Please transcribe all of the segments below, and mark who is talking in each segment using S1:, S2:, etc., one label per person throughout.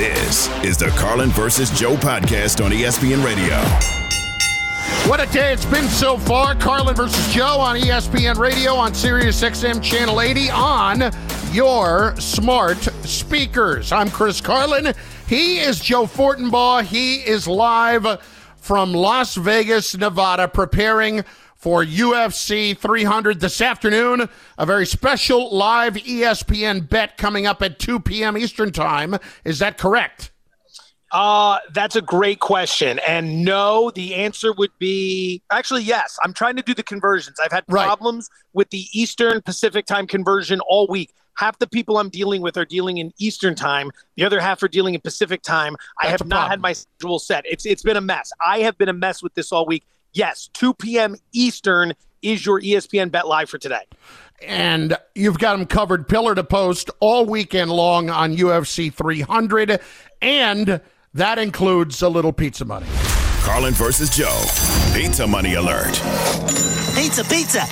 S1: This is the Carlin versus Joe podcast on ESPN Radio.
S2: What a day it's been so far. Carlin versus Joe on ESPN Radio on Sirius XM Channel 80 on your smart speakers. I'm Chris Carlin. He is Joe Fortenbaugh. He is live from Las Vegas, Nevada, preparing for UFC 300 this afternoon. A very special live ESPN bet coming up at 2 p.m. Eastern Time. Is that correct?
S3: That's a great question. And no, the answer would be actually yes. I'm trying to do the conversions. I've had problems with the Eastern Pacific time conversion all week. Half the people I'm dealing with are dealing in Eastern time. The other half are dealing in Pacific time. I have not had my schedule set. It's been a mess. I have been a mess with this all week. Yes, 2 p.m. Eastern is your ESPN Bet Live for today.
S2: And you've got them covered pillar to post all weekend long on UFC 300. And that includes a little pizza money.
S1: Carlin versus Joe. Pizza money alert.
S4: Pizza.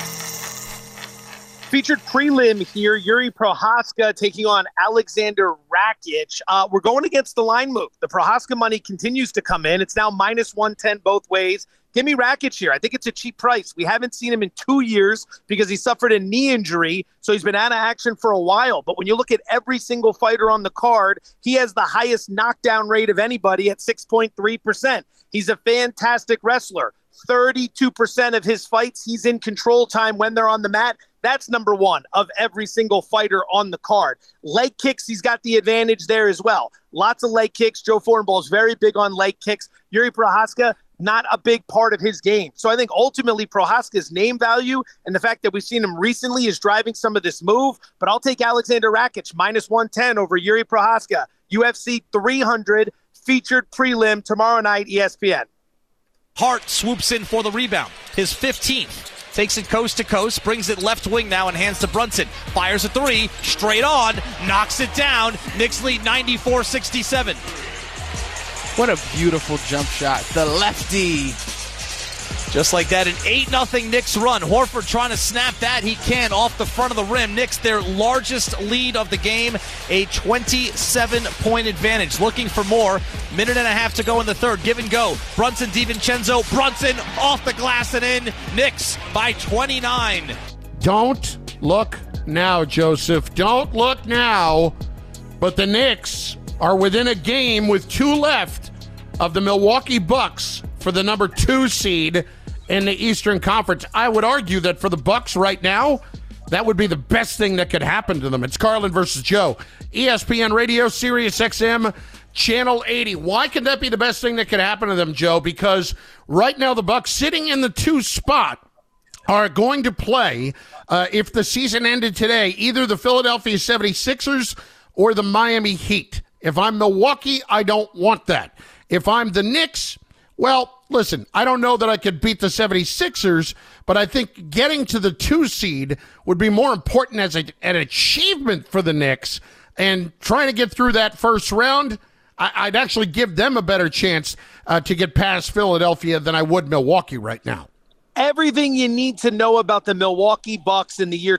S3: Featured prelim here, Yuri Prochazka taking on Alexander Rakic. We're going against the line move. The Prochazka money continues to come in. It's now minus 110 both ways. Give me Rakic here. I think it's a cheap price. We haven't seen him in 2 years because he suffered a knee injury, so he's been out of action for a while. But when you look at every single fighter on the card, he has the highest knockdown rate of anybody at 6.3%. He's a fantastic wrestler. 32% of his fights, he's in control time when they're on the mat. That's number one of every single fighter on the card. Leg kicks, he's got the advantage there as well. Lots of leg kicks. Joe Fortenbaugh is very big on leg kicks. Yuri Prochazka, not a big part of his game. So I think ultimately Prochazka's name value and the fact that we've seen him recently is driving some of this move. But I'll take Alexander Rakic minus 110 over Yuri Prochazka. UFC 300 featured prelim tomorrow night, ESPN.
S5: Hart swoops in for the rebound. His 15th. Takes it coast to coast, brings it left wing now and hands to Brunson. Fires a three, straight on, knocks it down. Knicks lead 94-67.
S6: What a beautiful jump shot. The lefty.
S5: Just like that, an 8-0 Knicks run. Horford trying to snap that. He can off the front of the rim. Knicks, their largest lead of the game, a 27-point advantage. Looking for more. Minute and a half to go in the third. Give and go. Brunson, DiVincenzo. Brunson off the glass and in. Knicks by 29.
S2: Don't look now, Joseph. Don't look now. But the Knicks are within a game with 2 left of the Milwaukee Bucks for the number 2 seed in the Eastern Conference. I would argue that for the Bucks right now, that would be the best thing that could happen to them. It's Carlin versus Joe. ESPN Radio, Sirius XM, Channel 80. Why could that be the best thing that could happen to them, Joe? Because right now the Bucks sitting in the 2 spot are going to play, if the season ended today, either the Philadelphia 76ers or the Miami Heat. If I'm Milwaukee, I don't want that. If I'm the Knicks, well, listen, I don't know that I could beat the 76ers, but I think getting to the 2 seed would be more important as an achievement for the Knicks. And trying to get through that first round, I'd actually give them a better chance to get past Philadelphia than I would Milwaukee right now.
S3: Everything you need to know about the Milwaukee Bucks in the year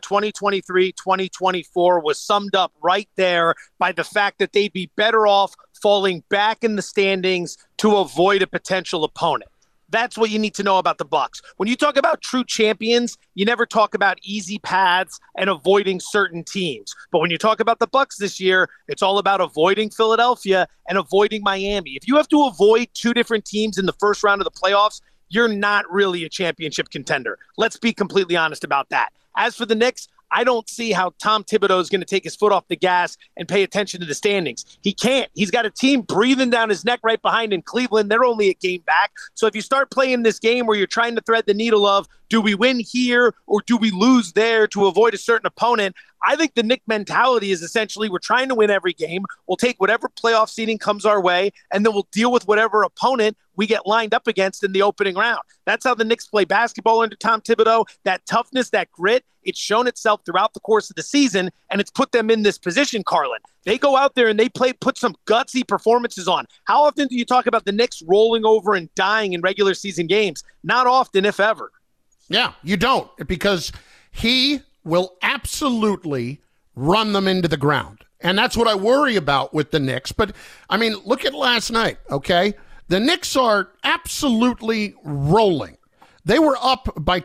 S3: 2023-2024 was summed up right there by the fact that they'd be better off falling back in the standings to avoid a potential opponent. That's what you need to know about the Bucks. When you talk about true champions, you never talk about easy paths and avoiding certain teams. But when you talk about the Bucks this year, it's all about avoiding Philadelphia and avoiding Miami. If you have to avoid 2 different teams in the first round of the playoffs, you're not really a championship contender. Let's be completely honest about that. As for the Knicks, I don't see how Tom Thibodeau is going to take his foot off the gas and pay attention to the standings. He can't. He's got a team breathing down his neck right behind in Cleveland. They're only a game back. So if you start playing this game where you're trying to thread the needle of, do we win here or do we lose there to avoid a certain opponent? I think the Knick mentality is essentially we're trying to win every game. We'll take whatever playoff seeding comes our way, and then we'll deal with whatever opponent we get lined up against in the opening round. That's how the Knicks play basketball under Tom Thibodeau. That toughness, that grit, it's shown itself throughout the course of the season, and it's put them in this position, Carlin. They go out there and they put some gutsy performances on. How often do you talk about the Knicks rolling over and dying in regular season games? Not often, if ever.
S2: Yeah, you don't, because he will absolutely run them into the ground. And that's what I worry about with the Knicks. But, I mean, look at last night, okay? The Knicks are absolutely rolling. They were up by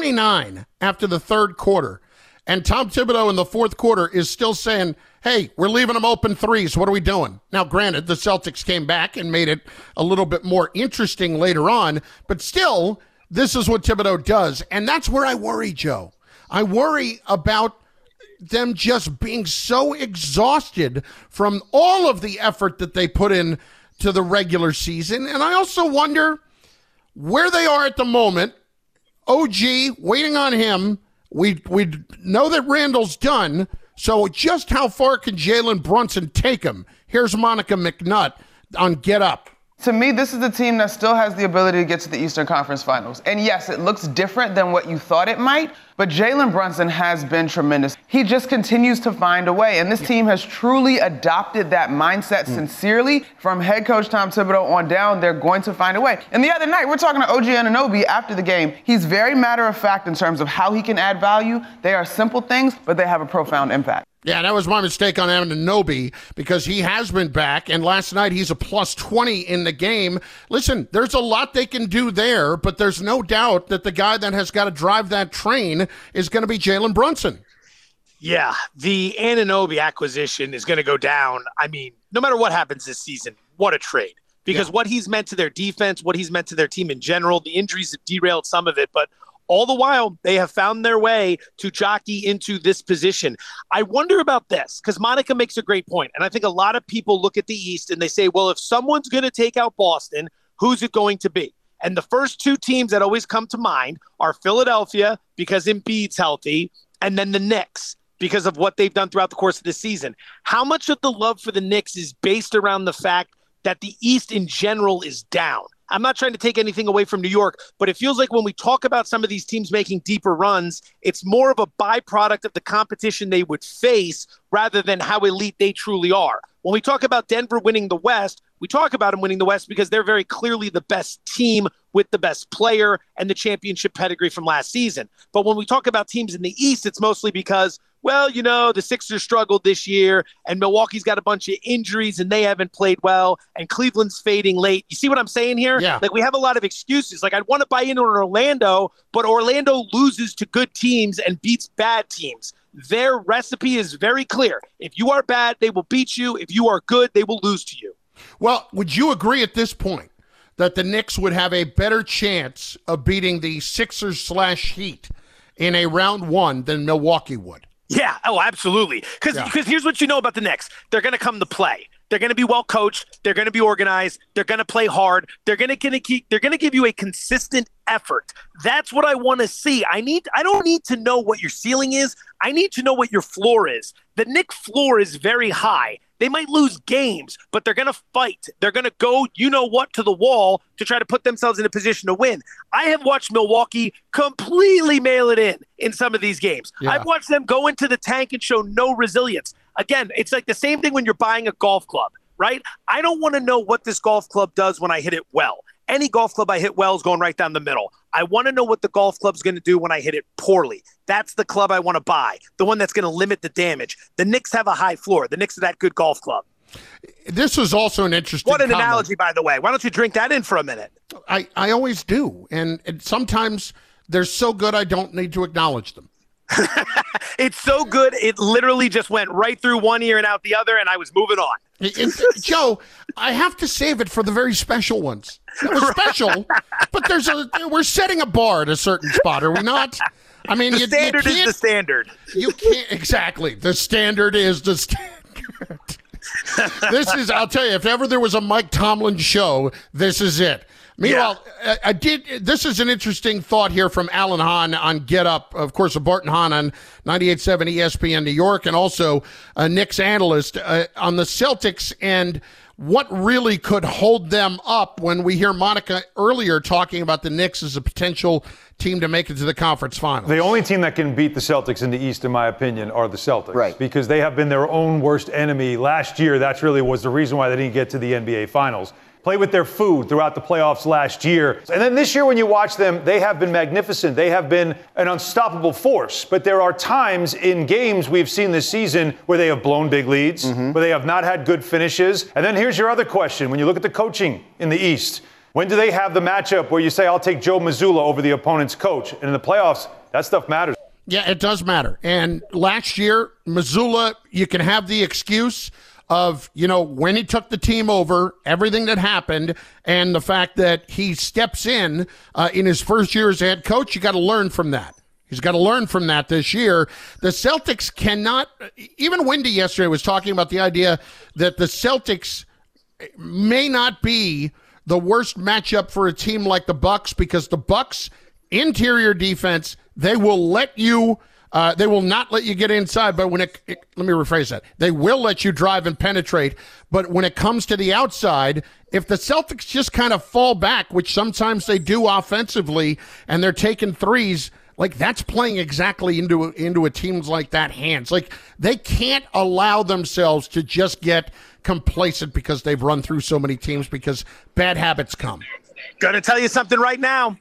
S2: 29 after the third quarter. And Tom Thibodeau in the fourth quarter is still saying, hey, we're leaving them open threes. What are we doing? Now, granted, the Celtics came back and made it a little bit more interesting later on. But still, this is what Thibodeau does. And that's where I worry, Joe. I worry about them just being so exhausted from all of the effort that they put in to the regular season. And I also wonder where they are at the moment. OG, waiting on him. We know that Randall's done, so just how far can Jalen Brunson take him? Here's Monica McNutt on Get Up.
S7: To me, this is the team that still has the ability to get to the Eastern Conference Finals. And yes, it looks different than what you thought it might, but Jalen Brunson has been tremendous. He just continues to find a way, and this team has truly adopted that mindset sincerely. From head coach Tom Thibodeau on down, they're going to find a way. And the other night, we're talking to OG Anunoby after the game. He's very matter-of-fact in terms of how he can add value. They are simple things, but they have a profound impact.
S2: Yeah, that was my mistake on Anunoby because he has been back, and last night he's a plus 20 in the game. Listen, there's a lot they can do there, but there's no doubt that the guy that has got to drive that train is going to be Jalen Brunson.
S3: Yeah, the Anunoby acquisition is going to go down. I mean, no matter what happens this season, what a trade. Because what he's meant to their defense, what he's meant to their team in general, the injuries have derailed some of it, but all the while, they have found their way to jockey into this position. I wonder about this, because Monica makes a great point, and I think a lot of people look at the East and they say, well, if someone's going to take out Boston, who's it going to be? And the first two teams that always come to mind are Philadelphia, because Embiid's healthy, and then the Knicks, because of what they've done throughout the course of the season. How much of the love for the Knicks is based around the fact that the East in general is down? I'm not trying to take anything away from New York, but it feels like when we talk about some of these teams making deeper runs, it's more of a byproduct of the competition they would face rather than how elite they truly are. When we talk about Denver winning the West, we talk about them winning the West because they're very clearly the best team with the best player and the championship pedigree from last season. But when we talk about teams in the East, it's mostly because, well, you know, the Sixers struggled this year and Milwaukee's got a bunch of injuries and they haven't played well and Cleveland's fading late. You see what I'm saying here?
S2: Yeah.
S3: Like, we have a lot of excuses. Like, I'd want to buy into Orlando, but Orlando loses to good teams and beats bad teams. Their recipe is very clear. If you are bad, they will beat you. If you are good, they will lose to you.
S2: Well, would you agree at this point that the Knicks would have a better chance of beating the Sixers/Heat in a round one than Milwaukee would?
S3: Yeah, oh, absolutely. Because here's what you know about the Knicks. They're going to come to play. They're going to be well coached. They're going to be organized. They're going to play hard. They're going to give you a consistent effort. That's what I want to see. I don't need to know what your ceiling is. I need to know what your floor is. The Knicks floor is very high. They might lose games, but they're going to fight. They're going to go, to the wall to try to put themselves in a position to win. I have watched Milwaukee completely mail it in some of these games. Yeah. I've watched them go into the tank and show no resilience. Again, it's like the same thing when you're buying a golf club, right? I don't want to know what this golf club does when I hit it well. Any golf club I hit well is going right down the middle. I want to know what the golf club's going to do when I hit it poorly. That's the club I want to buy, the one that's going to limit the damage. The Knicks have a high floor. The Knicks are that good golf club.
S2: This is also an interesting
S3: What an
S2: comment.
S3: analogy, by the way. Why don't you drink that in for a minute?
S2: I always do. And sometimes they're so good I don't need to acknowledge them.
S3: It's so good, it literally just went right through one ear and out the other, and I was moving on.
S2: Joe, I have to save it for the very special ones. It was special, but we're setting a bar at a certain spot, are we not? I mean,
S3: the standard is the standard.
S2: You can't, exactly. The standard is the standard. I'll tell you, if ever there was a Mike Tomlin show, this is it. Meanwhile, this is an interesting thought here from Alan Hahn on Get Up, of course, Barton Hahn on 98.7 ESPN New York, and also a Knicks analyst on the Celtics and what really could hold them up when we hear Monica earlier talking about the Knicks as a potential team to make it to the conference finals.
S8: The only team that can beat the Celtics in the East, in my opinion, are the Celtics.
S9: Right.
S8: Because they have been their own worst enemy. Last year, that really was the reason why they didn't get to the NBA Finals. play with their food throughout the playoffs last year. And then this year when you watch them, they have been magnificent. They have been an unstoppable force. But there are times in games we've seen this season where they have blown big leads, where they have not had good finishes. And then here's your other question. When you look at the coaching in the East, when do they have the matchup where you say, I'll take Joe Mazzulla over the opponent's coach? And in the playoffs, that stuff matters.
S2: Yeah, it does matter. And last year, Mazzulla, you can have the excuse of, when he took the team over, everything that happened, and the fact that he steps in his first year as head coach. You got to learn from that. He's got to learn from that this year. The Celtics cannot, even Wendy yesterday was talking about the idea that the Celtics may not be the worst matchup for a team like the Bucks, because the Bucks interior defense, they will let you they will not let you get inside, but let me rephrase that. They will let you drive and penetrate, but when it comes to the outside, if the Celtics just kind of fall back, which sometimes they do offensively, and they're taking threes, like that's playing exactly into a team's like that hands. Like they can't allow themselves to just get complacent because they've run through so many teams, because bad habits come.
S3: Gonna tell you something right now.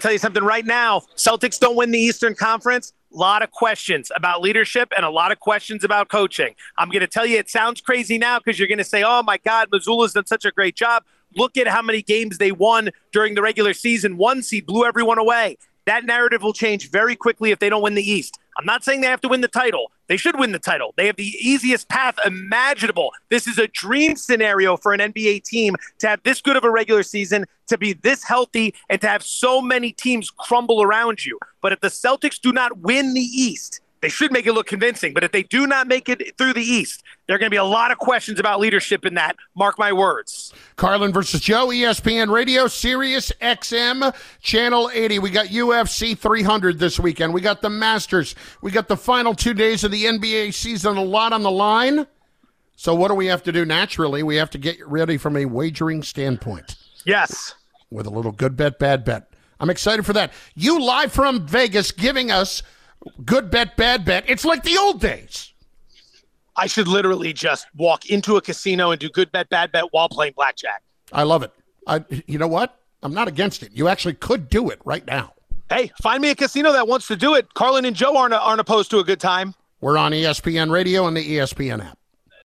S3: Celtics don't win the Eastern Conference. A lot of questions about leadership and a lot of questions about coaching. I'm going to tell you, it sounds crazy now because you're going to say, oh, my God, Mazzulla's done such a great job. Look at how many games they won during the regular season. 1 seed blew everyone away. That narrative will change very quickly if they don't win the East. I'm not saying they have to win the title. They should win the title. They have the easiest path imaginable. This is a dream scenario for an NBA team to have this good of a regular season, to be this healthy, and to have so many teams crumble around you. But if the Celtics do not win the East, they should make it look convincing. But if they do not make it through the East, there are going to be a lot of questions about leadership in that. Mark my words.
S2: Carlin versus Joe, ESPN Radio, Sirius XM, Channel 80. We got UFC 300 this weekend. We got the Masters. We got the final 2 days of the NBA season, a lot on the line. So what do we have to do? Naturally, we have to get ready from a wagering standpoint.
S3: Yes.
S2: With a little good bet, bad bet. I'm excited for that. You live from Vegas giving us good bet, bad bet. It's like the old days.
S3: I should literally just walk into a casino and do good bet, bad bet while playing blackjack.
S2: I love it. You know what? I'm not against it. You actually could do it right now.
S3: Hey, find me a casino that wants to do it. Carlin and Joe aren't opposed to a good time.
S2: We're on ESPN Radio and the ESPN app.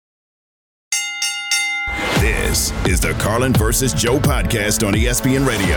S1: This is the Carlin versus Joe podcast on ESPN Radio.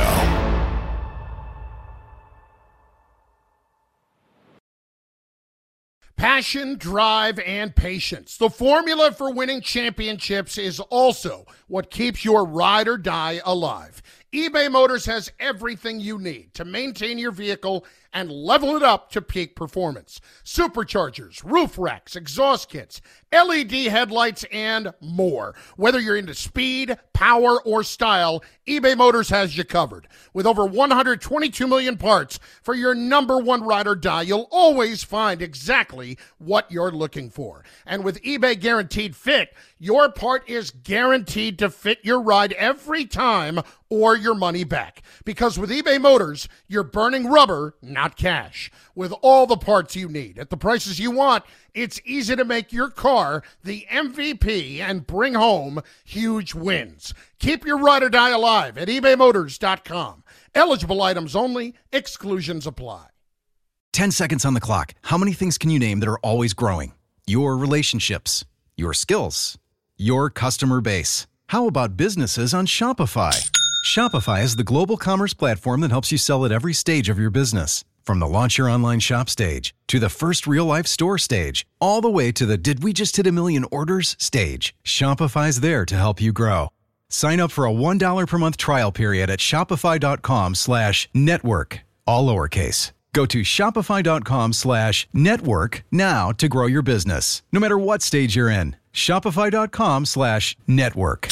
S2: Passion, drive, and patience. The formula for winning championships is also what keeps your ride or die alive. eBay Motors has everything you need to maintain your vehicle and level it up to peak performance. Superchargers, roof racks, exhaust kits, LED headlights, and more. Whether you're into speed, power, or style, eBay Motors has you covered. With over 122 million parts for your number one ride or die, you'll always find exactly what you're looking for. And with eBay Guaranteed Fit, your part is guaranteed to fit your ride every time or your money back. Because with eBay Motors, you're burning rubber, not cash. With all the parts you need at the prices you want, it's easy to make your car the MVP and bring home huge wins. Keep your ride or die alive at ebaymotors.com. Eligible items only. Exclusions apply.
S9: 10 seconds on the clock. How many things can you name that are always growing? Your relationships, your skills, your customer base. How about businesses on Shopify? Shopify is the global commerce platform that helps you sell at every stage of your business. From the launch your online shop stage, to the first real-life store stage, all the way to the did we just hit a million orders stage, Shopify's there to help you grow. Sign up for a $1 per month trial period at shopify.com/network, all lowercase. Go to shopify.com/network now to grow your business, no matter what stage you're in. Shopify.com/network.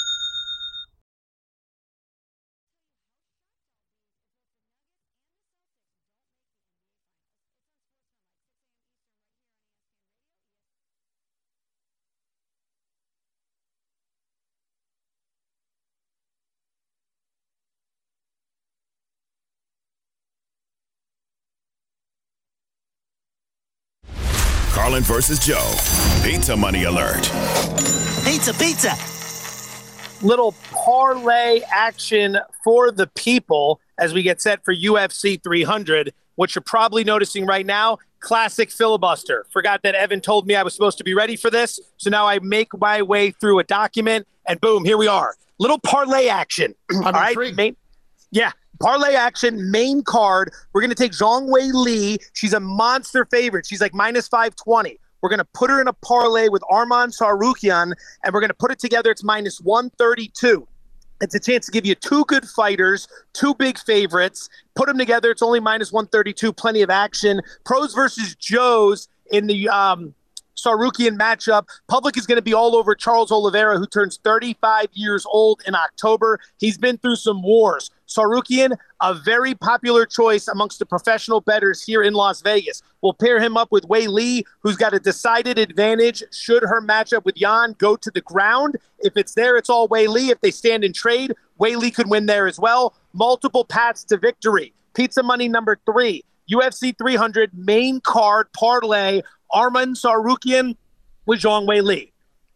S1: Carlin versus Joe. Pizza money alert.
S4: Pizza, pizza.
S3: little parlay action for the people as we get set for UFC 300. What you're probably noticing right now, classic filibuster. Forgot that Evan told me I was supposed to be ready for this, so now I make my way through a document, and boom, here we are. Little parlay action. All right, parlay action, main card. We're going to take Zhang Wei Li. She's a monster favorite. She's like minus 520. We're going to put her in a parlay with Arman Tsarukyan, and we're going to put it together. It's minus 132. It's a chance to give you two good fighters, two big favorites. Put them together. It's only minus 132. Plenty of action. Pros versus Joes in the Tsarukyan matchup. Public is going to be all over Charles Oliveira, who turns 35 years old in October. He's been through some wars. Tsarukyan, a very popular choice amongst the professional bettors here in Las Vegas. We'll pair him up with Wei Li, who's got a decided advantage should her matchup with Yan go to the ground. If it's there, it's all Wei Li. If they stand in trade, Wei Li could win there as well. Multiple paths to victory. Pizza money number 3, UFC 300 main card parlay, Arman Tsarukyan with Zhang Wei Li.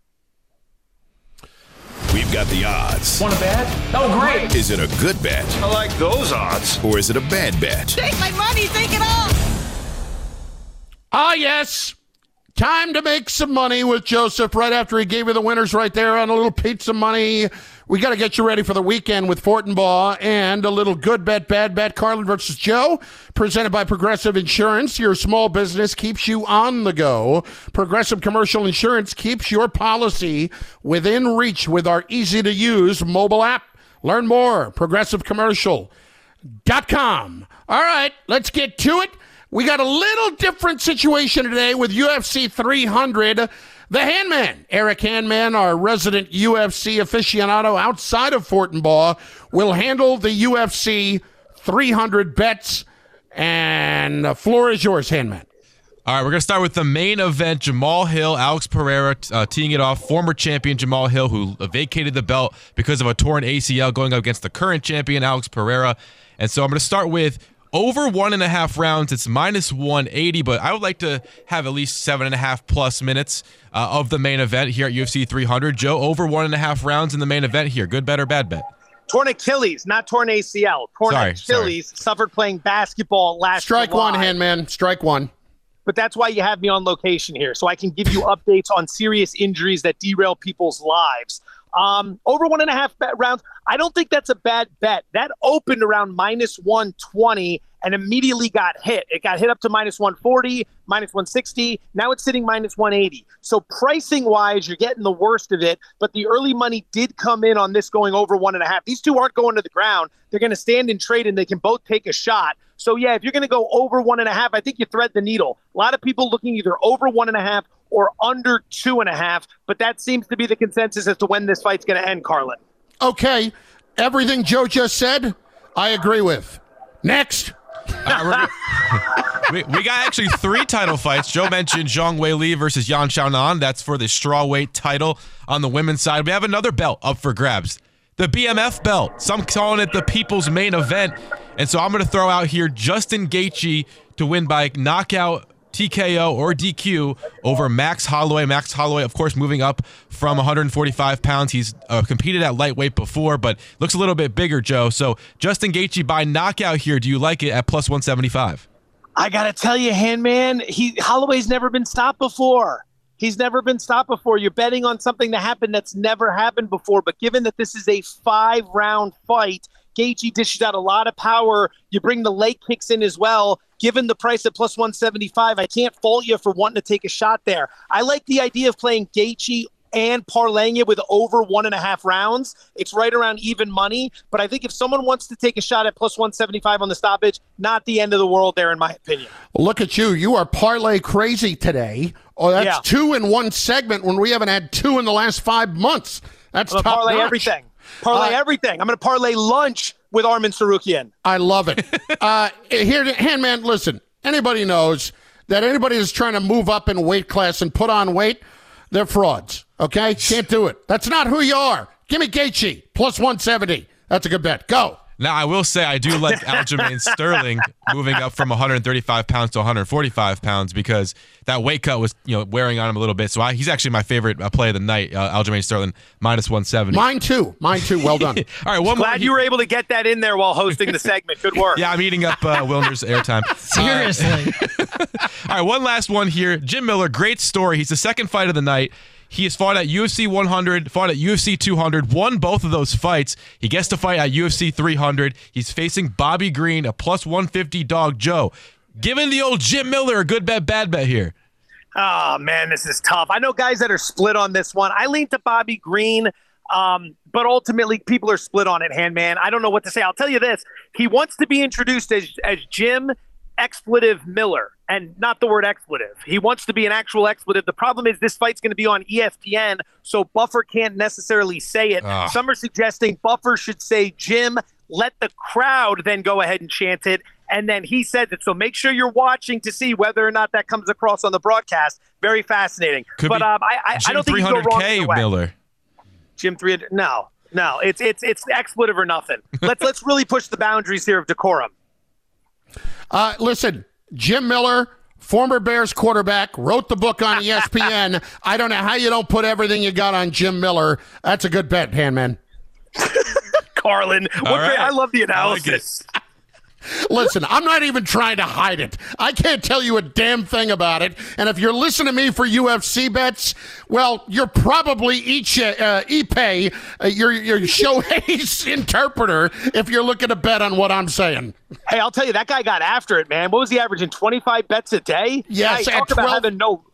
S1: We've got the odds.
S10: Want a bet? Oh, great.
S1: Is it a good bet?
S10: I like those odds.
S1: Or is it a bad bet?
S4: Take my money, take it all.
S2: Ah, yes. Time to make some money with Joseph right after he gave you the winners right there on a little pizza money. We got to get you ready for the weekend with Fortenbaugh and a little good bet, bad bet. Carlin versus Joe, presented by Progressive Insurance. Your small business keeps you on the go. Progressive Commercial Insurance keeps your policy within reach with our easy-to-use mobile app. Learn more, progressivecommercial.com. All right, let's get to it. We got a little different situation today with UFC 300. The Handman, Eric Handman, our resident UFC aficionado outside of Fortenbaugh, will handle the UFC 300 bets. And the floor is yours, Handman.
S11: All right, we're going to start with the main event. Jamal Hill, Alex Pereira teeing it off. Former champion Jamal Hill, who vacated the belt because of a torn ACL, going up against the current champion, Alex Pereira. And so I'm going to start with over 1.5 rounds. It's minus 180, but I would like to have at least 7.5 plus minutes of the main event here at UFC 300. Joe, over 1.5 rounds in the main event here. Good bet or bad bet?
S3: Torn Achilles, not torn ACL. Torn Achilles, suffered playing basketball last
S2: Strike
S3: July.
S2: one, Handman. Strike one.
S3: But that's why you have me on location here, so I can give you updates on serious injuries that derail people's lives. Over 1.5 rounds, I don't think that's a bad bet. That opened around minus 120 and immediately got hit. It got hit up to minus 140, minus 160. Now it's sitting minus 180. So pricing-wise, you're getting the worst of it, but the early money did come in on this going over 1.5. These two aren't going to the ground. They're going to stand in trade, and they can both take a shot. So, yeah, if you're going to go over 1.5, I think you thread the needle. A lot of people looking either over 1.5 or under 2.5, but that seems to be the consensus as to when this fight's going to end, Carlin.
S2: Okay, everything Joe just said, I agree with. Next.
S11: We got actually 3 title fights. Joe mentioned Zhang Wei Li versus Yan Xiaonan. That's for the strawweight title on the women's side. We have another belt up for grabs. The BMF belt. Some calling it the people's main event. And so I'm going to throw out here Justin Gaethje to win by knockout, TKO, or DQ over Max Holloway. Max Holloway, of course, moving up from 145 pounds. He's competed at lightweight before, but looks a little bit bigger, Joe. So Justin Gaethje by knockout here. Do you like it at plus 175?
S3: I got to tell you, Handman, Holloway's never been stopped before. He's never been stopped before. You're betting on something that happened that's never happened before. But given that this is a 5-round fight, Gaethje dishes out a lot of power. You bring the leg kicks in as well. Given the price at plus 175, I can't fault you for wanting to take a shot there. I like the idea of playing Gaethje and parlaying it with over 1.5 rounds. It's right around even money. But I think if someone wants to take a shot at plus 175 on the stoppage, not the end of the world there, in my opinion.
S2: Look at you. You are parlay crazy today. Oh, that's 2 in one segment when we haven't had 2 in the last 5 months. That's top
S3: parlay
S2: notch.
S3: Everything. Parlay everything. I'm going to parlay lunch with Arman Tsarukyan.
S2: I love it. Here, Handman, listen. Anybody knows that anybody that's trying to move up in weight class and put on weight, they're frauds, okay? Can't do it. That's not who you are. Give me Gaethje, plus 170. That's a good bet. Go.
S11: Now, I will say I do like Aljamain Sterling moving up from 135 pounds to 145 pounds because that weight cut was, wearing on him a little bit. So he's actually my favorite play of the night, Aljamain Sterling, minus 170.
S2: Mine too. Well done.
S11: All right,
S3: Glad you were able to get that in there while hosting the segment. Good work.
S11: Yeah, I'm eating up Wilner's airtime.
S12: Seriously.
S11: All right, one last one here. Jim Miller, great story. He's the second fight of the night. He has fought at UFC 100, fought at UFC 200, won both of those fights. He gets to fight at UFC 300. He's facing Bobby Green, a plus 150 dog. Joe, giving the old Jim Miller a good bet, bad bet here.
S3: Oh, man, this is tough. I know guys that are split on this one. I lean to Bobby Green, but ultimately people are split on it, Handman. I don't know what to say. I'll tell you this. He wants to be introduced as Jim Expletive Miller, and not the word expletive. He wants to be an actual expletive. The problem is this fight's going to be on ESPN, so Buffer can't necessarily say it. Some are suggesting Buffer should say Jim, let the crowd then go ahead and chant it, and then he says it. So make sure you're watching to see whether or not that comes across on the broadcast. Very fascinating.
S11: But
S3: I don't think you go wrong either way.
S11: Miller.
S3: Jim 300. No, it's expletive or nothing. Let's really push the boundaries here of decorum.
S2: Listen, Jim Miller, former Bears quarterback, wrote the book on ESPN. I don't know how you don't put everything you got on Jim Miller. That's a good bet, Handman.
S3: Carlin,
S11: right.
S3: I love the analysis.
S2: Listen, I'm not even trying to hide it. I can't tell you a damn thing about it. And if you're listening to me for UFC bets, well, you're probably Ipe, your Shohei's interpreter, if you're looking to bet on what I'm saying.
S3: Hey, I'll tell you, that guy got after it, man. What was he averaging, 25 bets a day?
S2: Yes,
S3: at 12,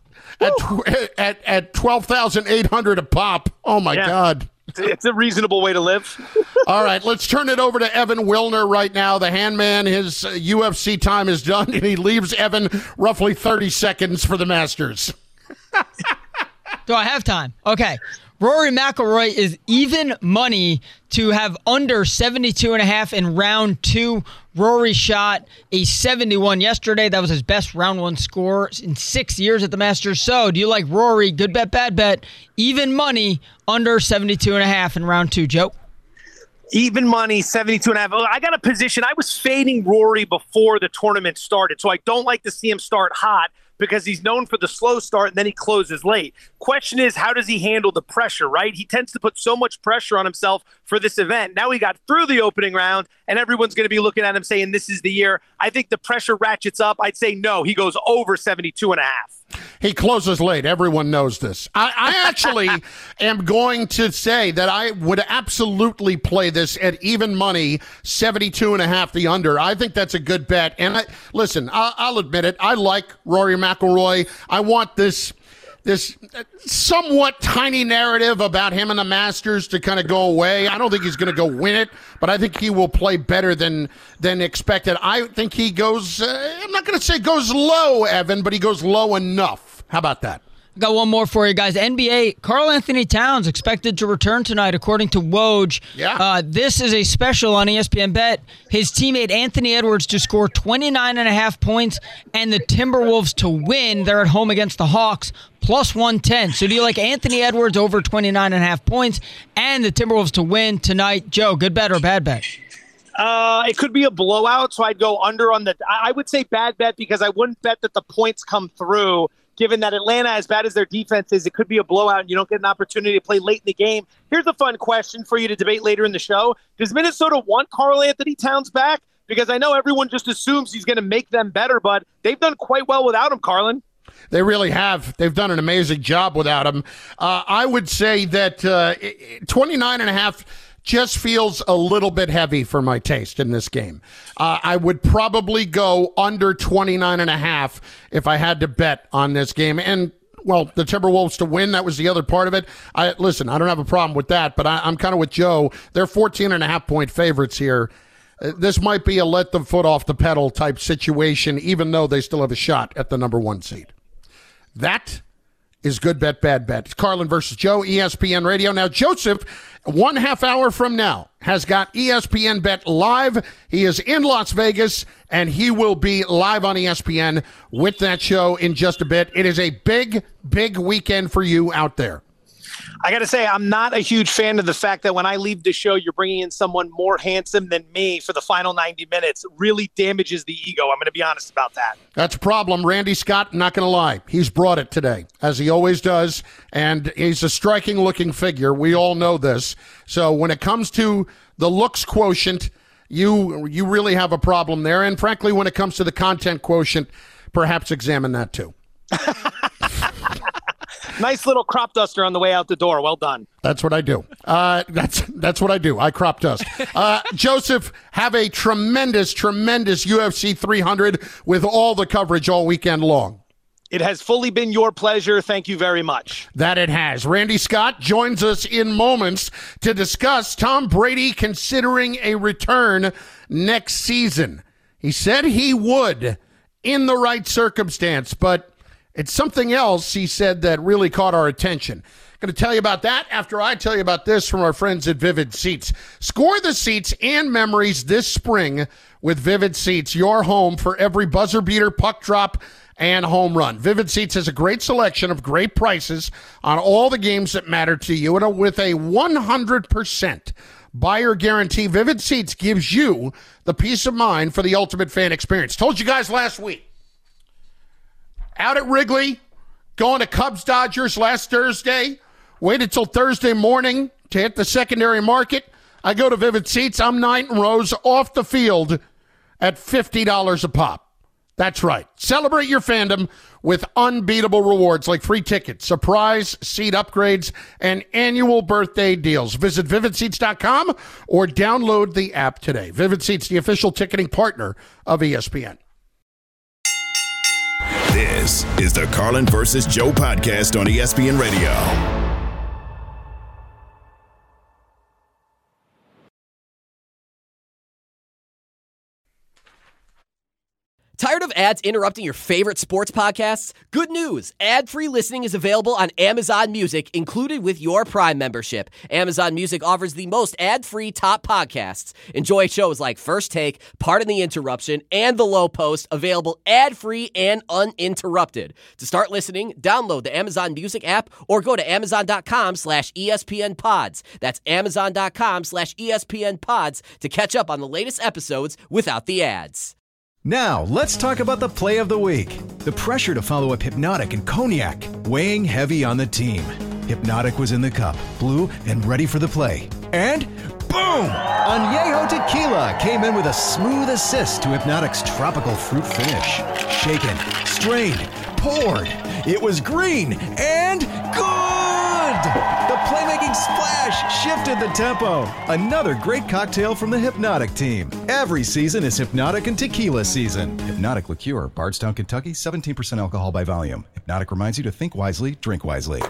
S2: at 12,800 a pop. Oh, my God.
S3: It's a reasonable way to live.
S2: All right, let's turn it over to Evan Wilner right now. The Handman, his UFC time is done, and he leaves Evan roughly 30 seconds for the Masters.
S12: Do I have time? Okay. Rory McIlroy is even money to have under 72.5 in round 2. Rory shot a 71 yesterday. That was his best round 1 score in 6 years at the Masters. So do you like Rory? Good bet, bad bet. Even money under 72.5 in round 2, Joe.
S3: Even money, 72.5. I got a position. I was fading Rory before the tournament started, so I don't like to see him start hot because he's known for the slow start and then he closes late. Question is, how does he handle the pressure, right? He tends to put so much pressure on himself for this event. Now he got through the opening round and everyone's going to be looking at him saying this is the year. I think the pressure ratchets up. I'd say no, he goes over 72.5.
S2: He closes late. Everyone knows this. I actually am going to say that I would absolutely play this at even money, 72.5 the under. I think that's a good bet. And listen, I'll admit it. I like Rory McIlroy. I want this somewhat tiny narrative about him and the Masters to kind of go away. I don't think he's going to go win it, but I think he will play better than expected. I think he goes, I'm not going to say goes low, Evan, but he goes low enough. How about that?
S12: Got one more for you guys. NBA, Karl Anthony Towns expected to return tonight, according to Woj.
S2: Yeah.
S12: This is a special on ESPN Bet. His teammate Anthony Edwards to score 29.5 points and the Timberwolves to win. They're at home against the Hawks, plus 110. So do you like Anthony Edwards over 29.5 points and the Timberwolves to win tonight? Joe, good bet or bad bet?
S3: It could be a blowout, so I'd go under on the – I would say bad bet because I wouldn't bet that the points come through. Given that Atlanta, as bad as their defense is, it could be a blowout and you don't get an opportunity to play late in the game. Here's a fun question for you to debate later in the show. Does Minnesota want Karl Anthony Towns back? Because I know everyone just assumes he's going to make them better, but they've done quite well without him, Carlin.
S2: They really have. They've done an amazing job without him. I would say that 29.5 just feels a little bit heavy for my taste in this game. I would probably go under 29.5 if I had to bet on this game. And, well, the Timberwolves to win, that was the other part of it. Listen, I don't have a problem with that, but I'm kind of with Joe. They're 14.5-point favorites here. This might be a let the foot off the pedal type situation, even though they still have a shot at the number 1 seed. That is good bet, bad bet. It's Carlin versus Joe, ESPN Radio. Now, Joseph, 1/2 hour from now, has got ESPN Bet live. He is in Las Vegas, and he will be live on ESPN with that show in just a bit. It is a big, big weekend for you out there.
S3: I got to say, I'm not a huge fan of the fact that when I leave the show, you're bringing in someone more handsome than me for the final 90 minutes. It really damages the ego. I'm going to be honest about that.
S2: That's a problem. Randy Scott, not going to lie. He's brought it today, as he always does, and he's a striking-looking figure. We all know this. So when it comes to the looks quotient, you really have a problem there. And frankly, when it comes to the content quotient, perhaps examine that too.
S3: Nice little crop duster on the way out the door. Well done.
S2: That's what I do. That's what I do. I crop dust. Joseph, have a tremendous UFC 300 with all the coverage all weekend long.
S3: It has fully been your pleasure. Thank you very much.
S2: That it has. Randy Scott joins us in moments to discuss Tom Brady considering a return next season. He said he would in the right circumstance, but it's something else he said that really caught our attention. Going to tell you about that after I tell you about this from our friends at Vivid Seats. Score the seats and memories this spring with Vivid Seats, your home for every buzzer beater, puck drop, and home run. Vivid Seats has a great selection of great prices on all the games that matter to you. And with a 100% buyer guarantee, Vivid Seats gives you the peace of mind for the ultimate fan experience. Told you guys last week. Out at Wrigley, going to Cubs-Dodgers last Thursday. Waited till Thursday morning to hit the secondary market. I go to Vivid Seats. I'm night and rows off the field at $50 a pop. That's right. Celebrate your fandom with unbeatable rewards like free tickets, surprise seat upgrades, and annual birthday deals. Visit VividSeats.com or download the app today. Vivid Seats, the official ticketing partner of ESPN.
S1: This is the Carlin versus Joe podcast on ESPN Radio.
S13: Tired of ads interrupting your favorite sports podcasts? Good news! Ad-free listening is available on Amazon Music, included with your Prime membership. Amazon Music offers the most ad-free top podcasts. Enjoy shows like First Take, Pardon the Interruption, and The Low Post, available ad-free and uninterrupted. To start listening, download the Amazon Music app or go to Amazon.com/ESPN Pods. That's Amazon.com/ESPN Pods to catch up on the latest episodes without the ads.
S9: Now, let's talk about the play of the week. The pressure to follow up Hypnotic and Cognac, weighing heavy on the team. Hypnotic was in the cup, blue, and ready for the play. And boom! Añejo Tequila came in with a smooth assist to Hypnotic's tropical fruit finish. Shaken, strained, poured. It was green and good! The playmaking splash shifted the tempo. Another great cocktail from the Hypnotic team. Every season is Hypnotic and Tequila season. Hypnotic Liqueur, Bardstown, Kentucky, 17% alcohol by volume. Hypnotic reminds you to think wisely, drink wisely.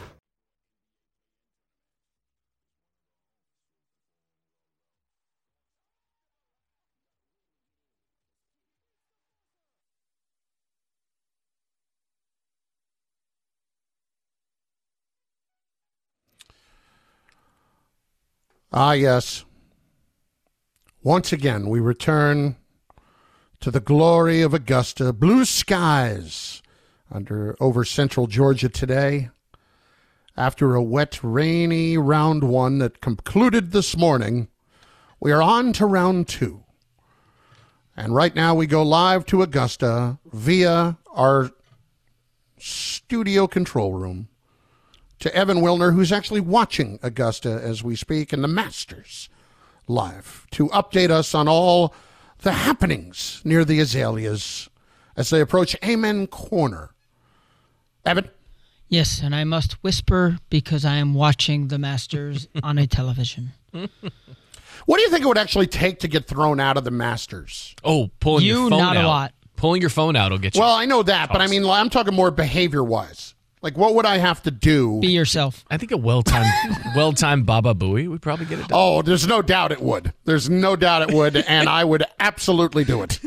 S2: Ah, yes. Once again, we return to the glory of Augusta. Blue skies over central Georgia today. After a wet, rainy round one that concluded this morning, we are on to round two. And right now we go live to Augusta via our studio control room to Evan Wilner, who's actually watching Augusta as we speak, and the Masters live to update us on all the happenings near the Azaleas as they approach Amen Corner. Evan?
S12: Yes, and I must whisper because I am watching the Masters on a television.
S2: What do you think it would actually take to get thrown out of the Masters?
S14: Oh, pulling your phone out.
S12: Not a lot.
S14: Pulling your phone out will get you.
S2: Well, I know that, but I mean, I'm talking more behavior-wise. Like, what would I have to do?
S12: Be yourself.
S14: I think a well-timed Baba Booey would probably get it done.
S2: Oh, there's no doubt it would. There's no doubt it would, and I would absolutely do it.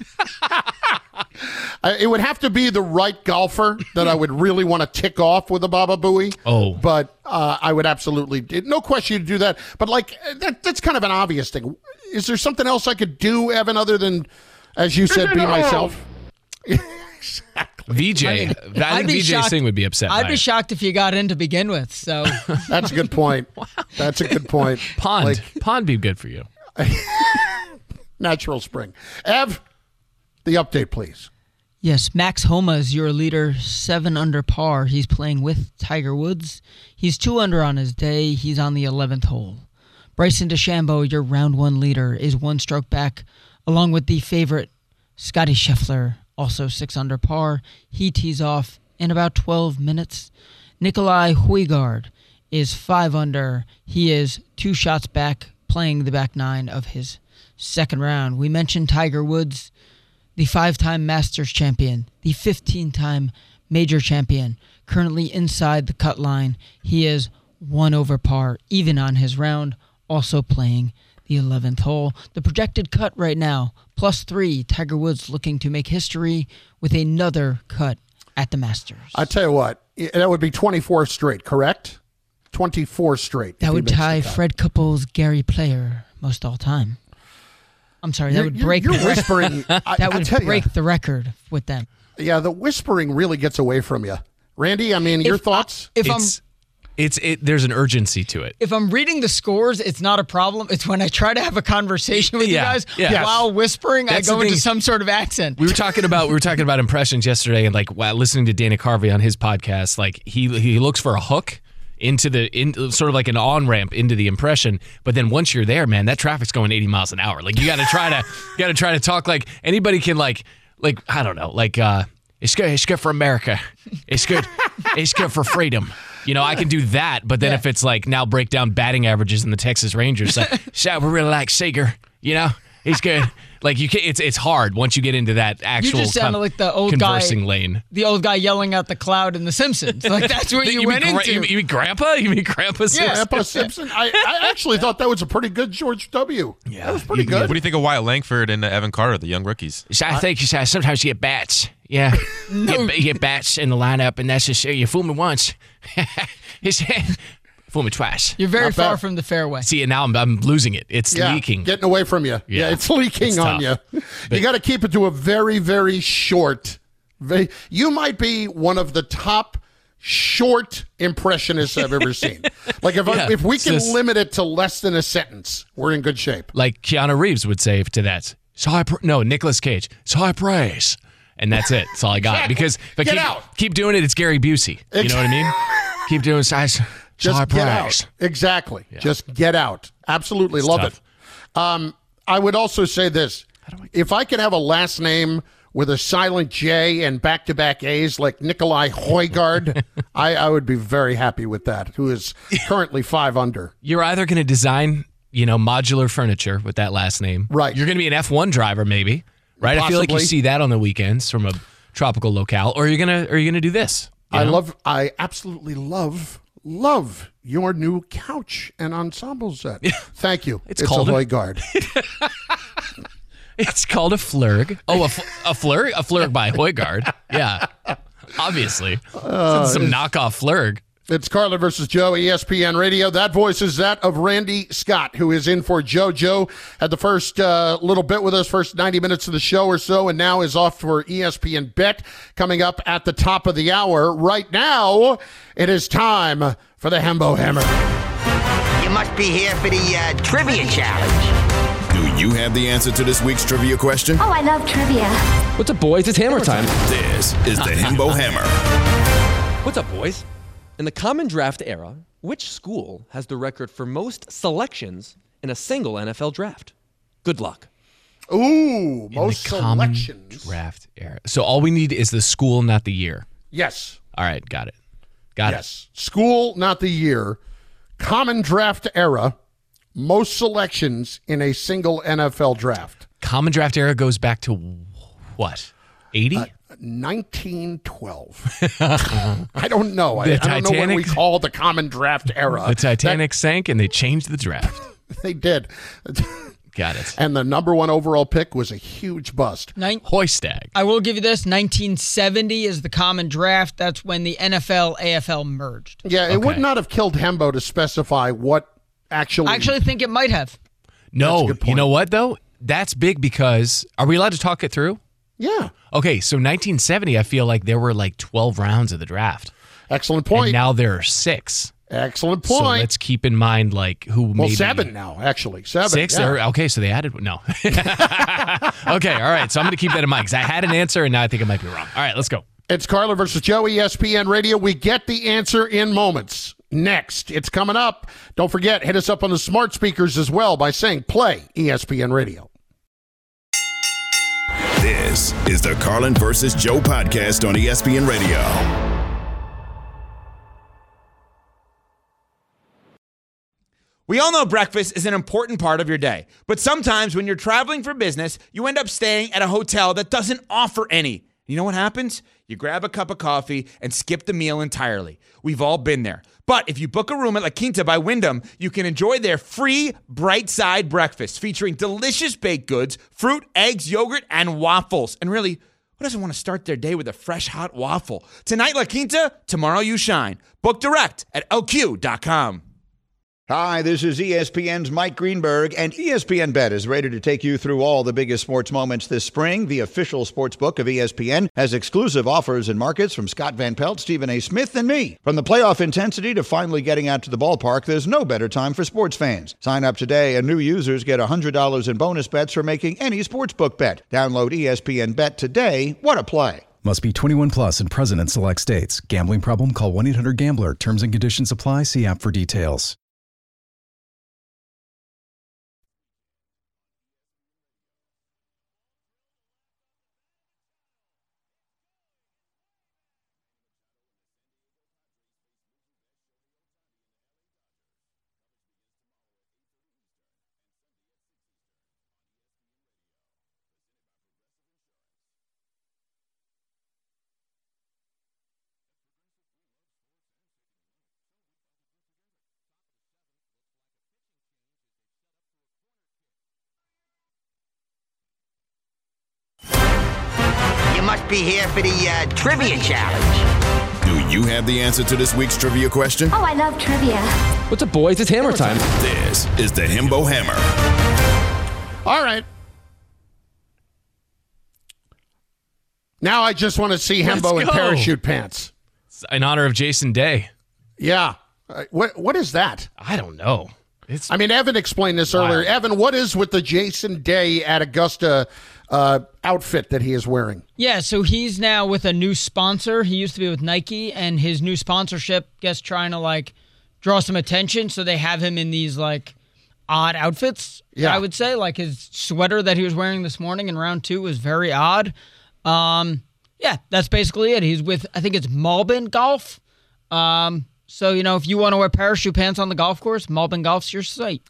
S2: It would have to be the right golfer that I would really want to tick off with a Baba Booey.
S14: Oh.
S2: But I would absolutely, no question to do that. But, like, that's kind of an obvious thing. Is there something else I could do, Evan, other than, as you said, be myself? Exactly.
S14: VJ. I think VJ Singh would be upset.
S12: I'd be shocked if you got in to begin with. So
S2: that's a good point. Wow. That's a good point.
S14: Pond be good for you.
S2: Natural spring. Ev, the update, please.
S12: Yes, Max Homa is your leader, 7 under par. He's playing with Tiger Woods. He's 2 under on his day. He's on the 11th hole. Bryson DeChambeau, your round 1 leader, is 1 stroke back, along with the favorite Scotty Scheffler, also 6 under par. He tees off in about 12 minutes. Nicolai Højgaard is 5 under. He is 2 shots back, playing the back 9 of his second round. We mentioned Tiger Woods, the 5-time Masters champion, the 15-time major champion, currently inside the cut line. He is 1 over par, even on his round, also playing the 11th hole. The projected cut right now, +3. Tiger Woods looking to make history with another cut at the Masters.
S2: I tell you what, that would be 24 straight, correct? 24 straight.
S12: That would tie Fred Couples' Gary Player most all time. I'm sorry, that would break the
S2: whispering.
S12: That would break the record with them.
S2: Yeah, the whispering really gets away from you. Randy, I mean, your thoughts?
S14: There's an urgency to it.
S12: If I'm reading the scores, it's not a problem. It's when I try to have a conversation with you guys while whispering, I go into some sort of accent.
S14: We were talking about impressions yesterday, and while listening to Dana Carvey on his podcast, he looks for a hook into sort of like an on-ramp into the impression, but then once you're there, man, that traffic's going 80 miles an hour. You got to try to talk like anybody can I don't know, it's good for America. It's good for freedom. I can do that, but then if it's now break down batting averages in the Texas Rangers, we really like Seager, he's good. You can't, it's hard once you get into that actual
S12: you just sounded like the old
S14: conversing
S12: guy,
S14: lane.
S12: The old guy yelling at the cloud in The Simpsons. That's what you went into.
S14: You mean Grandpa? You mean Grandpa Simpson?
S2: Yeah, Grandpa Simpson. I actually thought that was a pretty good George W.
S14: Yeah,
S2: that was pretty good.
S11: What do you think of Wyatt Langford and Evan Carter, the young rookies?
S14: I think sometimes you get bats. Yeah, you get bats in the lineup, and that's just you fool me once. Fool me twice.
S12: You're very far from the fairway.
S14: See, and now I'm losing it. It's leaking.
S2: Getting away from you. Yeah, it's leaking on you. You got to keep it to a very, very short. You might be one of the top short impressionists I've ever seen. If we can limit it to less than a sentence, we're in good shape.
S14: Like Keanu Reeves would say to that. Nicolas Cage. So I praise. And that's it. That's all I got. Because if I keep doing it, it's Gary Busey. You know what I mean? Keep doing size.
S2: Just get out. Exactly. Yeah. Just get out. Absolutely love it. I would also say this. If I could have a last name with a silent J and back-to-back A's like Nicolai Højgaard, I would be very happy with that, who is currently 5 under.
S14: You're either going to design, modular furniture with that last name.
S2: Right.
S14: You're going to be an F1 driver maybe. Right?
S2: Possibly.
S14: I feel like you see that on the weekends from a tropical locale. Or you're gonna do this.
S2: I absolutely love your new couch and ensemble set. Thank you.
S14: It's called
S2: a Højgaard.
S14: It's called a Flurg. Oh, a Flurg? A Flurg by Højgaard. Yeah. Obviously. Some knockoff Flurg.
S2: It's Carlin versus Joe, ESPN Radio. That voice is that of Randy Scott, who is in for Joe. Joe had the first little bit with us, first 90 minutes of the show or so, and now is off for ESPN Bet coming up at the top of the hour. Right now, it is time for the Hembo Hammer.
S4: You must be here for the trivia challenge.
S1: Do you have the answer to this week's trivia question?
S15: Oh, I love trivia.
S16: What's up, boys? It's hammer time.
S1: This is the Hembo Hammer.
S16: What's up, boys? In the Common Draft era, which school has the record for most selections in a single NFL draft? Good luck.
S2: Ooh, most selections.
S14: Common Draft era. So all we need is the school, not the year.
S2: Yes.
S14: All right, got it. Got it.
S2: School, not the year. Common Draft era, most selections in a single NFL draft.
S14: Common Draft era goes back to what? 80?
S2: 1912. I don't know. I don't know what we call the Common Draft era.
S14: The Titanic sank and they changed the draft.
S2: They did.
S14: Got it.
S2: And the number 1 overall pick was a huge bust.
S14: Hoistag.
S12: I will give you this. 1970 is the Common Draft. That's when the NFL, AFL merged.
S2: Yeah, it would not have killed Hembo to specify what actually...
S12: I actually think it might have.
S14: No, you know what, though? That's big because... Are we allowed to talk it through?
S2: Yeah.
S14: Okay, so 1970, I feel like there were like 12 rounds of the draft.
S2: Excellent point.
S14: And now there are 6.
S2: Excellent point.
S14: So let's keep in mind like who made
S2: 7 now, actually. 7.
S14: 6?
S2: Yeah.
S14: Okay, so they added no. Okay, all right. So I'm going to keep that in mind because I had an answer and now I think I might be wrong. All right, let's go.
S2: It's Carlin versus Joe, ESPN Radio. We get the answer in moments. Next, it's coming up. Don't forget, hit us up on the smart speakers as well by saying play ESPN Radio.
S1: This is the Carlin versus Joe podcast on ESPN Radio.
S15: We all know breakfast is an important part of your day, but sometimes when you're traveling for business, you end up staying at a hotel that doesn't offer any. You know what happens? You grab a cup of coffee and skip the meal entirely. We've all been there. But if you book a room at La Quinta by Wyndham, you can enjoy their free Bright Side breakfast featuring delicious baked goods, fruit, eggs, yogurt, and waffles. And really, who doesn't want to start their day with a fresh, hot waffle? Tonight, La Quinta, tomorrow you shine. Book direct at lq.com.
S17: Hi, this is ESPN's Mike Greenberg, and ESPN Bet is ready to take you through all the biggest sports moments this spring. The official sports book of ESPN has exclusive offers and markets from Scott Van Pelt, Stephen A. Smith, and me. From the playoff intensity to finally getting out to the ballpark, there's no better time for sports fans. Sign up today, and new users get $100 in bonus bets for making any sportsbook bet. Download ESPN Bet today. What a play.
S9: Must be 21 plus and present in select states. Gambling problem? Call 1-800-GAMBLER. Terms and conditions apply. See app for details.
S4: You must be here for the trivia challenge.
S1: Do you have the answer to this week's trivia question?
S18: Oh, I love trivia.
S16: What's up, boys? It's hammer time.
S1: This is the Himbo Hammer.
S2: All right. Now I just want to see Hembo in parachute pants.
S14: In honor of Jason Day.
S2: Yeah. What is that?
S14: I don't know.
S2: Evan explained this earlier. Evan, what is with the Jason Day at Augusta outfit that he is wearing?
S12: Yeah, so he's now with a new sponsor. He used to be with Nike, and his new sponsorship gets trying to draw some attention. So they have him in these odd outfits.
S2: Yeah,
S12: I would say his sweater that he was wearing this morning in round 2 was very odd. Yeah, that's basically it. He's with, I think it's Malbin Golf. So, if you want to wear parachute pants on the golf course, Malbin Golf's your site.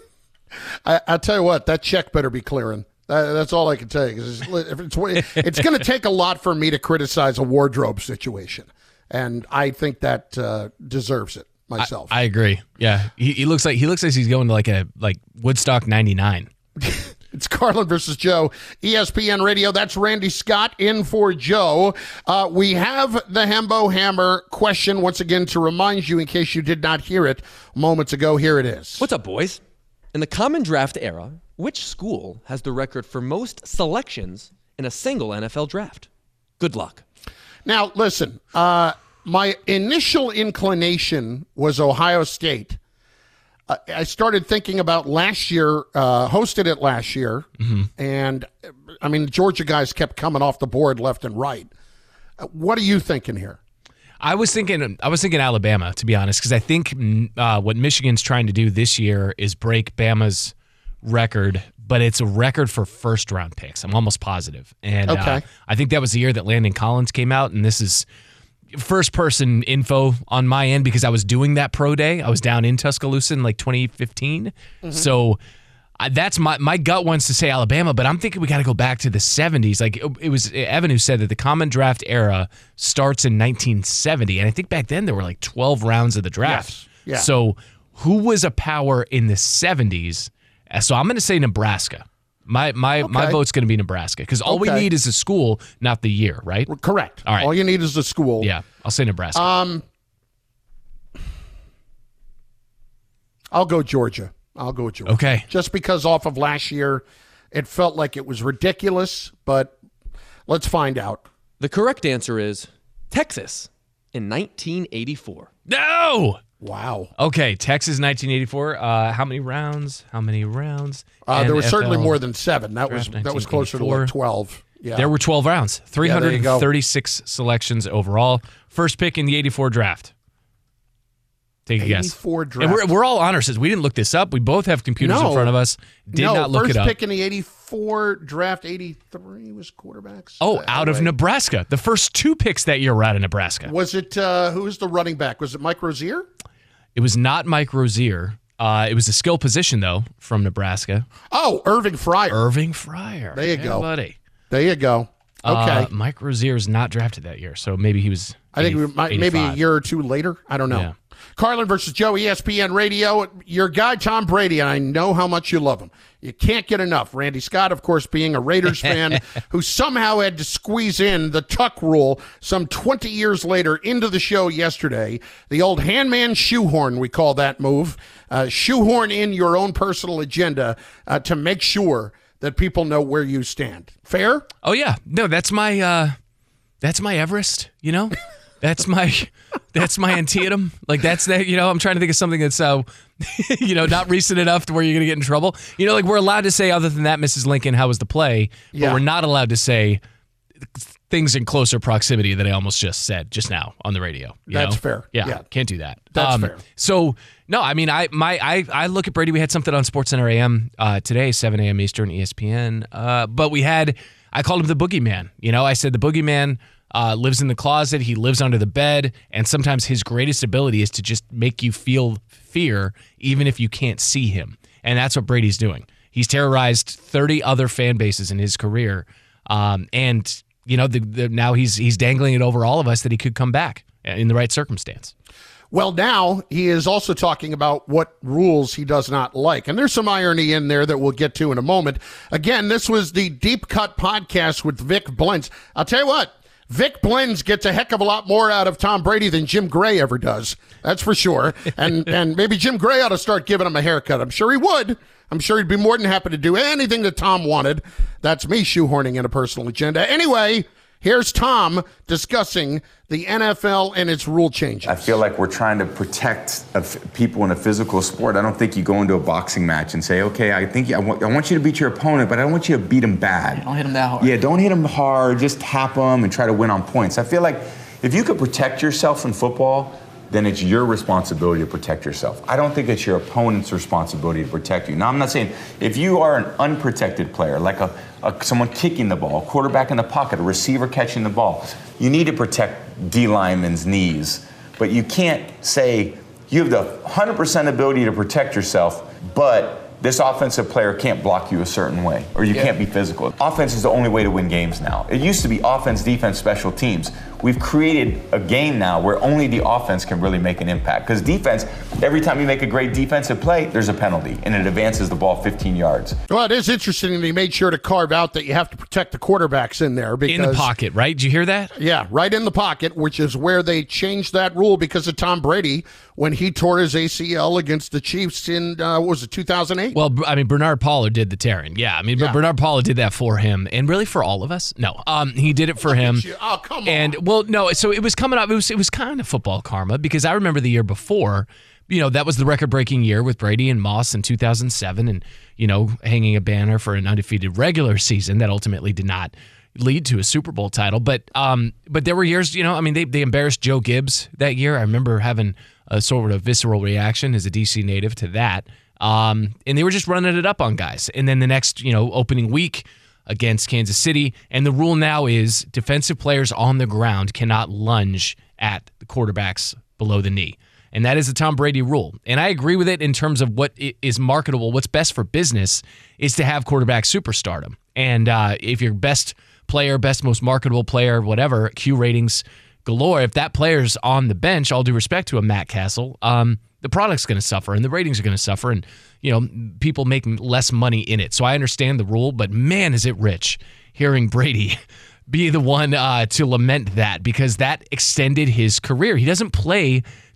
S2: I'll tell you what, that check better be clearing. That's all I can tell you. It's going to take a lot for me to criticize a wardrobe situation, and I think that deserves it myself.
S14: I agree. Yeah, he looks like he's going to like Woodstock '99.
S2: It's Carlin versus Joe, ESPN Radio. That's Randy Scott in for Joe. We have the Hembo Hammer question once again to remind you, in case you did not hear it moments ago. Here it is.
S16: What's up, boys? In the Common Draft era, which school has the record for most selections in a single NFL draft? Good luck.
S2: Now, listen, my initial inclination was Ohio State. I started thinking about last year, hosted it last year, and the Georgia guys kept coming off the board left and right. What are you thinking here?
S14: I was thinking Alabama, to be honest, because I think what Michigan's trying to do this year is break Bama's record, but it's a record for first-round picks. I'm almost positive. And
S2: okay.
S14: I think that was the year that Landon Collins came out, and this is first-person info on my end because I was doing that pro day. I was down in Tuscaloosa in 2015. So that's my gut wants to say Alabama, but I'm thinking we got to go back to the 70s. It was Evan who said that the Common Draft era starts in 1970, and I think back then there were 12 rounds of the draft.
S2: Yes. Yeah.
S14: So who was a power in the 70s? So I'm going to say Nebraska. My vote's going to be Nebraska because all we need is a school, not the year, right?
S2: Correct.
S14: All right.
S2: All you need is a school.
S14: Yeah, I'll say Nebraska.
S2: I'll go Georgia. Okay. Just because off of last year, it felt like it was ridiculous. But Let's find out.
S16: The correct answer is Texas in 1984.
S14: No!
S2: Wow.
S14: Okay, Texas 1984. How many rounds?
S2: There was certainly more than 7. That was closer to like 12. Yeah.
S14: There were 12 rounds. 336 selections overall. First pick in the 84 draft. Take a guess.
S2: 84 draft.
S14: And we're all honors. We didn't look this up. We both have computers in front of us. Did not look it up.
S2: First pick in the 84 draft, 83 was quarterbacks.
S14: Oh, out of Nebraska. The first 2 picks that year were out of Nebraska.
S2: Was it, who was the running back? Was it Mike Rozier?
S14: It was not Mike Rozier. It was a skill position, though, from Nebraska.
S2: Oh, Irving Fryer.
S14: There
S2: you go.
S14: Buddy.
S2: There you go. Okay.
S14: Mike Rozier is not drafted that year, so maybe he was.
S2: I think maybe a year or 2 later. I don't know.
S14: Yeah.
S2: Carlin versus Joe, ESPN Radio. Your guy, Tom Brady, and I know how much you love him. You can't get enough. Randy Scott, of course, being a Raiders fan who somehow had to squeeze in the tuck rule some 20 years later into the show yesterday. The old handman shoehorn, we call that move. Shoehorn in your own personal agenda to make sure that people know where you stand. Fair?
S14: Oh, yeah. No, that's my Everest, you know? That's my Antietam. Like that's that, I'm trying to think of something that's not recent enough to where you're going to get in trouble. Like we're allowed to say, other than that, Mrs. Lincoln, how was the play? But we're not allowed to say things in closer proximity that I almost just said just now on the radio.
S2: That's fair.
S14: Yeah, can't do that.
S2: That's fair.
S14: So no, I mean, I look at Brady. We had something on SportsCenter AM today, 7 a.m. Eastern, ESPN. But I called him the boogeyman. I said the boogeyman lives in the closet. He lives under the bed. And sometimes his greatest ability is to just make you feel fear, even if you can't see him. And that's what Brady's doing. He's terrorized 30 other fan bases in his career. And now he's dangling it over all of us that he could come back in the right circumstance.
S2: Well, now he is also talking about what rules he does not like. And there's some irony in there that we'll get to in a moment. Again, this was the Deep Cut podcast with Vic Blends. I'll tell you what, Vic Blends gets a heck of a lot more out of Tom Brady than Jim Gray ever does. That's for sure. And maybe Jim Gray ought to start giving him a haircut. I'm sure he would. I'm sure he'd be more than happy to do anything that Tom wanted. That's me shoehorning in a personal agenda. Anyway, here's Tom discussing the NFL and its rule changes.
S18: I feel like we're trying to protect people in a physical sport. I don't think you go into a boxing match and say, okay, I want you to beat your opponent, but I don't want you to beat him bad.
S6: Yeah, don't hit him that hard.
S18: Yeah, don't hit him hard. Just tap him and try to win on points. I feel like if you could protect yourself in football, then it's your responsibility to protect yourself. I don't think it's your opponent's responsibility to protect you. Now, I'm not saying if you are an unprotected player, like someone kicking the ball, a quarterback in the pocket, a receiver catching the ball, you need to protect D linemen's knees. But you can't say you have the 100% ability to protect yourself, but this offensive player can't block you a certain way, or you can't be physical. Offense is the only way to win games now. It used to be offense, defense, special teams. We've created a game now where only the offense can really make an impact. Because defense, every time you make a great defensive play, there's a penalty, and it advances the ball 15 yards.
S2: Well, it is interesting that he made sure to carve out that you have to protect the quarterbacks in there. Because,
S14: in the pocket, right? Did you hear that?
S2: Yeah, right in the pocket, which is where they changed that rule because of Tom Brady when he tore his ACL against the Chiefs in, 2008?
S14: Well, I mean, Bernard Pollard did the tearing. Yeah, I mean, Bernard Pollard did that for him, and really for all of us. No, he did it for him.
S2: Oh, come on.
S14: And well, no, so it was coming up. It was kind of football karma because I remember the year before. That was the record-breaking year with Brady and Moss in 2007, and hanging a banner for an undefeated regular season that ultimately did not lead to a Super Bowl title. But there were years, they embarrassed Joe Gibbs that year. I remember having a sort of visceral reaction as a DC native to that. And they were just running it up on guys. And then the next, opening week against Kansas City. And the rule now is defensive players on the ground cannot lunge at the quarterbacks below the knee. And that is the Tom Brady rule. And I agree with it in terms of what is marketable. What's best for business is to have quarterback superstardom. And if your best player, best, most marketable player, whatever, Q ratings galore, if that player's on the bench, all due respect to a Matt Castle, the product's going to suffer and the ratings are going to suffer and, people make less money in it. So I understand the rule, but man, is it rich hearing Brady be the one to lament that because that extended his career. He doesn't play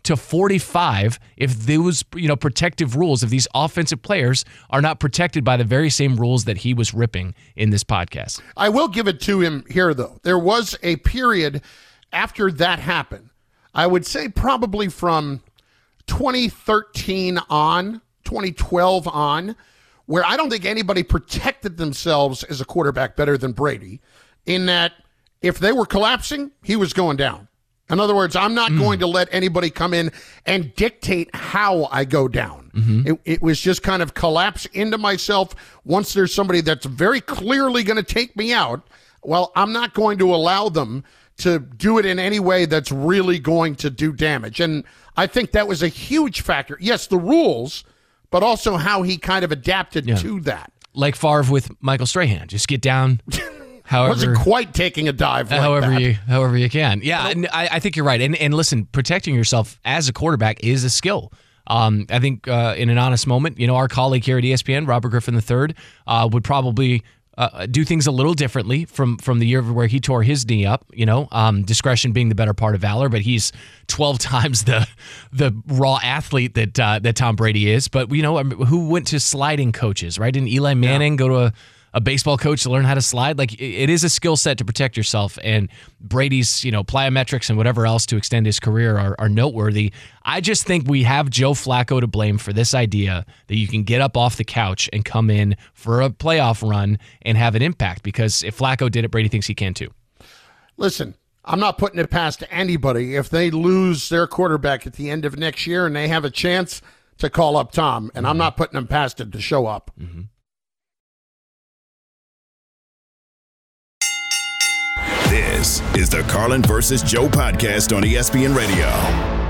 S14: to 45 if those, protective rules, if these offensive players are not protected by the very same rules that he was ripping in this podcast.
S2: I will give it to him here, though. There was a period after that happened, I would say probably from 2013 on, 2012 on, where I don't think anybody protected themselves as a quarterback better than Brady, in that if they were collapsing, he was going down. In other words, I'm not going to let anybody come in and dictate how I go down. It was just kind of collapse into myself. Once there's somebody that's very clearly going to take me out, well, I'm not going to allow them to do it in any way that's really going to do damage. And I think that was a huge factor. Yes, the rules, but also how he kind of adapted to that.
S14: Like Favre with Michael Strahan. Just get down however.
S2: Wasn't quite taking a dive like
S14: however you can. Yeah, and I think you're right. And listen, protecting yourself as a quarterback is a skill. I think in an honest moment, our colleague here at ESPN, Robert Griffin III, would probably do things a little differently from the year where he tore his knee up, discretion being the better part of valor, but he's 12 times the raw athlete that Tom Brady is. But, who went to sliding coaches, right? Didn't Eli Manning go to a baseball coach to learn how to slide? Like, it is a skill set to protect yourself, and Brady's, plyometrics and whatever else to extend his career are noteworthy. I just think we have Joe Flacco to blame for this idea that you can get up off the couch and come in for a playoff run and have an impact, because if Flacco did it, Brady thinks he can too.
S2: Listen, I'm not putting it past anybody if they lose their quarterback at the end of next year and they have a chance to call up Tom, and I'm not putting them past it to show up.
S1: This is the Carlin versus Joe podcast on ESPN Radio.